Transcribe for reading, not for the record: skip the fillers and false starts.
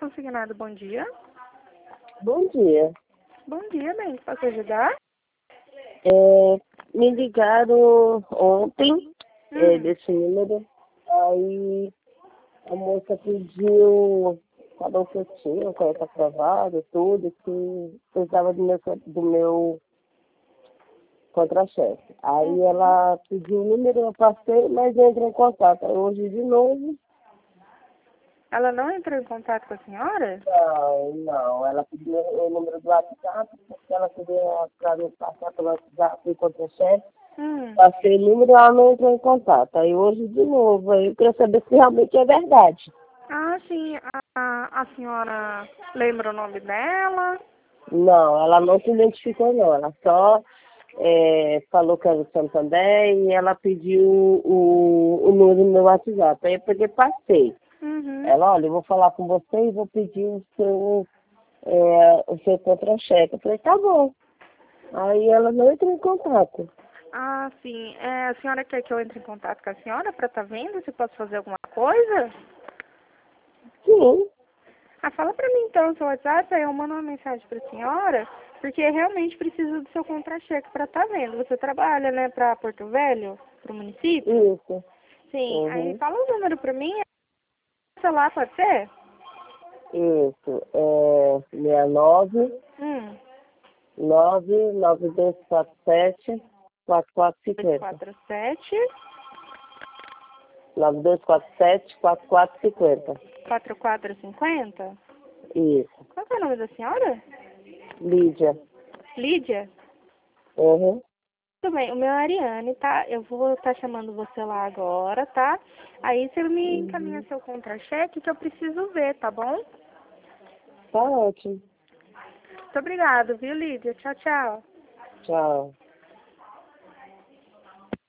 consignado, bom dia. Bom dia. Bom dia, bem, posso ajudar? Me ligaram ontem desse número, aí a moça pediu, falou que eu tinha conhece aprovado, tudo, que precisava do meu contra-chefe. Aí ela pediu o número, eu passei, mas eu entrei em contato. Aí hoje de novo, Ela não entrou em contato com a senhora? não, ela pediu o número do WhatsApp, porque ela queria para me passar pelo WhatsApp o contra-chefe. Passei o número e ela não entrou em contato. Aí hoje de novo, aí eu queria saber se realmente é verdade. Ah, sim, a senhora lembra o nome dela? Não, ela não se identificou não, ela só falou que era do Santander e ela pediu o número do meu WhatsApp. Aí eu peguei e passei. Ela, olha, eu vou falar com você e vou pedir o seu contra-cheque. Eu falei, tá bom. Aí ela não entrou em contato. Ah, sim. A senhora quer que eu entre em contato com a senhora para estar vendo se posso fazer alguma coisa? Sim. Ah, fala para mim então o seu WhatsApp, aí eu mando uma mensagem para a senhora, porque realmente preciso do seu contra-cheque para estar vendo. Você trabalha, né, para Porto Velho, para o município? Isso. Sim, aí fala o número para mim, celular pode ser? Isso. 69 99247 4450. 47 9247 4450. 4450. Isso. Qual que é o nome da senhora? Lídia. Lídia? Uhum. Tudo bem, o meu é Ariane, tá? Eu vou estar chamando você lá agora, tá? Aí você me encaminha seu contra-cheque que eu preciso ver, tá bom? Tá ótimo. Muito obrigada, viu, Lídia? Tchau, tchau. Tchau.